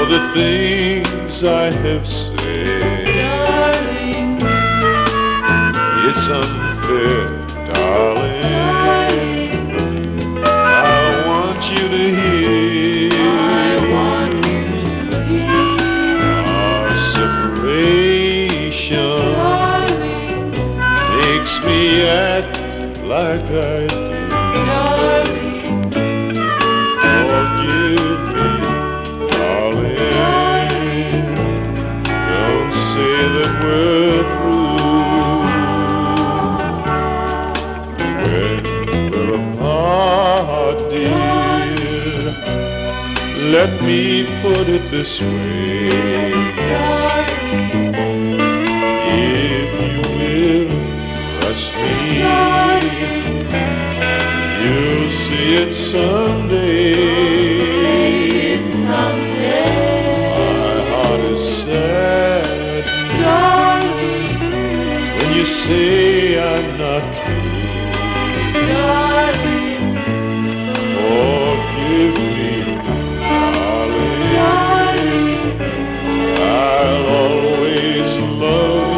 the things I have said. Darling, It's unfair, darling. I want you to hear. I want you to hear. Our separation Darling, makes me act like I do. darling, Forgive me, darling. Don't say that we're through. When we're apart, dear, let me put it this way. darling, If you will trust me, you'll see it someday. it's someday. My heart is sad Darling, when you say I'm not true. darling, Forgive me, darling. darling, I'll always love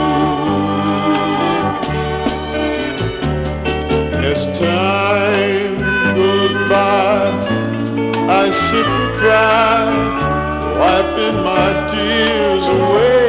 you. As time goes by, I sit and cry, wiping my tears away.